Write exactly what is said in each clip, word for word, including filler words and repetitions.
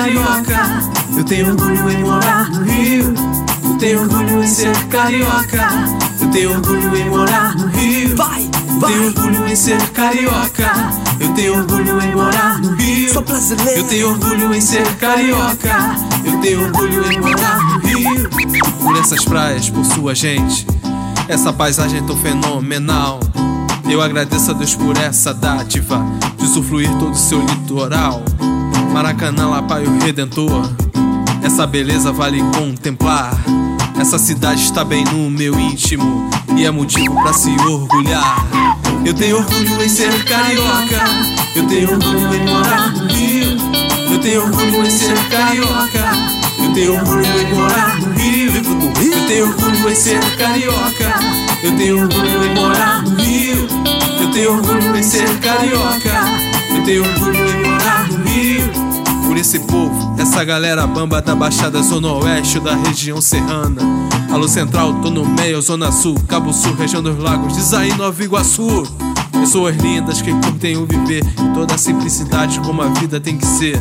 carioca. Eu tenho orgulho em morar no Rio. Eu tenho orgulho em ser carioca. Eu tenho orgulho em morar no Rio. Vai, Eu vai. tenho orgulho em ser carioca. Eu tenho orgulho em morar no Rio. Sou brasileiro. Eu tenho orgulho em ser carioca. Eu tenho orgulho em morar no Rio. Por essas praias, por sua gente, essa paisagem tão fenomenal. Eu agradeço a Deus por essa dádiva de usufruir todo o seu litoral. Maracanã, Lapa e o Redentor, essa beleza vale contemplar. Essa cidade está bem no meu íntimo e é motivo pra se orgulhar. Eu tenho orgulho em ser carioca. Eu tenho orgulho em morar no Rio. Eu tenho orgulho em ser carioca. Eu tenho orgulho em morar no Rio. Eu tenho orgulho em ser carioca. Eu tenho orgulho em morar no Rio. Eu tenho orgulho em ser carioca. Eu tenho orgulho em morar no Rio. Por esse povo, essa galera bamba da Baixada, Zona Oeste da região serrana. Alô Central, tô no meio, Zona Sul, Cabo Sul, região dos lagos, diz aí Nova Iguaçu. Pessoas lindas que curtem o viver em toda a simplicidade, como a vida tem que ser.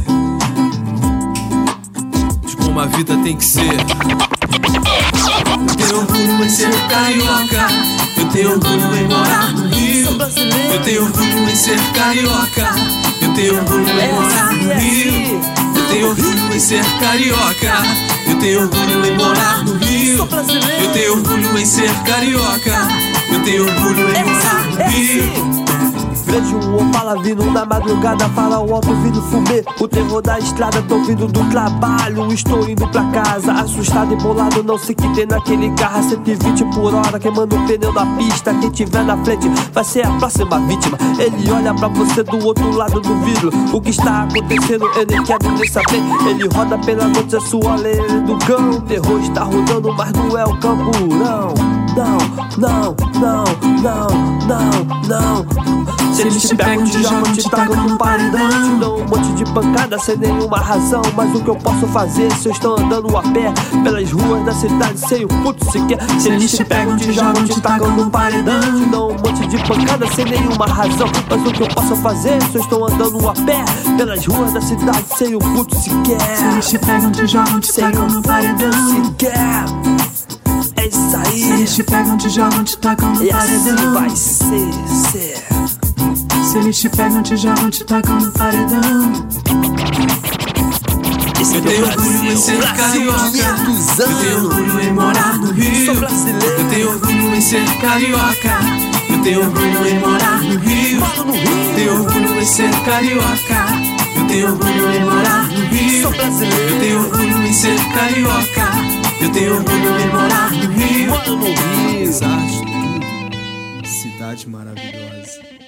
De como a vida tem que ser. Eu tenho orgulho em ser carioca. Eu tenho orgulho em morar no Rio. Eu tenho orgulho em ser carioca. Eu tenho orgulho em morar no Rio. Eu tenho orgulho em ser carioca. Eu tenho orgulho em morar no Rio. Eu tenho orgulho em ser carioca. Eu tenho orgulho em morar no Rio. Vejo um Opala vindo na madrugada, fala o alto vindo fumê. O terror da estrada, tô vindo do trabalho, estou indo pra casa, assustado e bolado, não sei que tem naquele carro a cento e vinte por hora, queimando o pneu na pista. Quem tiver na frente vai ser a próxima vítima. Ele olha pra você do outro lado do vidro. O que está acontecendo, ele quer nem saber. Ele roda pela noite, a sua lei do cão. O terror está rodando, mas não é o campo. Não, não, não, não, não, não, não. Se eles te pegam, te jogam, te tacam no paredão, te dão um monte de pancada sem nenhuma razão. Mas o que eu posso fazer se eu estou andando a pé pelas ruas da cidade sem o puto sequer? Se eles te pegam, te jogam, te tacam no paredão, te dão um monte de pancada sem nenhuma razão. Mas o que eu posso fazer se eu estou andando a pé pelas ruas da cidade sem o puto sequer? Se eles te pegam, te jogam, te tacam no paredão, sequer. É isso aí. Se eles te pegam, te jogam, te tacam no e paredão. Assim vai ser, ser. Se eles te pegam, te jogam, te tacam no paredão. Eu tenho orgulho em ser carioca. Eu tenho orgulho em morar no Rio. Eu tenho orgulho em ser carioca. Eu tenho orgulho em morar no Rio. Eu tenho orgulho em ser carioca. Eu tenho orgulho em morar no Rio. Eu tenho orgulho em ser carioca. Eu tenho orgulho em morar no Rio. Mano no Rio. Apesar de tudo, cidade maravilhosa.